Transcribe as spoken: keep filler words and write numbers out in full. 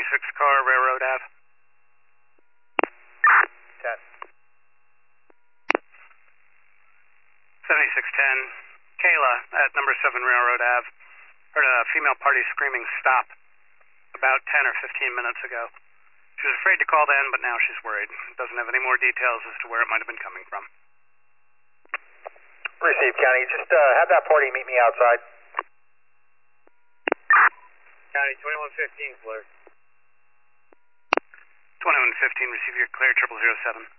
seventy-six car, Railroad Ave. ten. seventy-six ten, Kayla at number seven Railroad Ave. Heard a female party screaming stop about ten or fifteen minutes ago. She was afraid to call then, but now she's worried. Doesn't have any more details as to where it might have been coming from. Received, County. Just uh, have that party meet me outside. County, twenty-one fifteen, clear. twenty-one fifteen, receive your clear, triple zero seven.